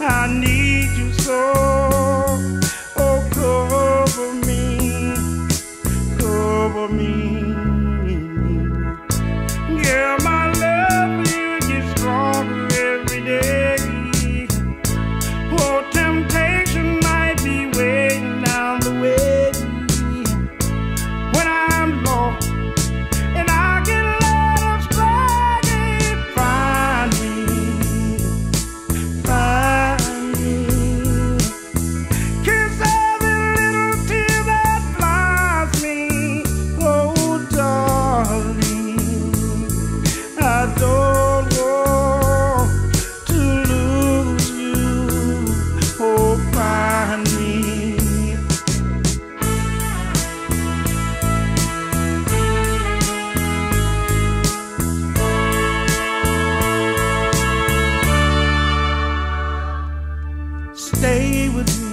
I need you so. Oh, cover me, cover me. Yeah, my love for you gets stronger every day. Oh, temptation might be waiting down the way when I'm lost and I get led astray. Find me, kiss every little tear that blinds me. Oh, darling, I don't want to lose you. Oh, find me. Stay with me.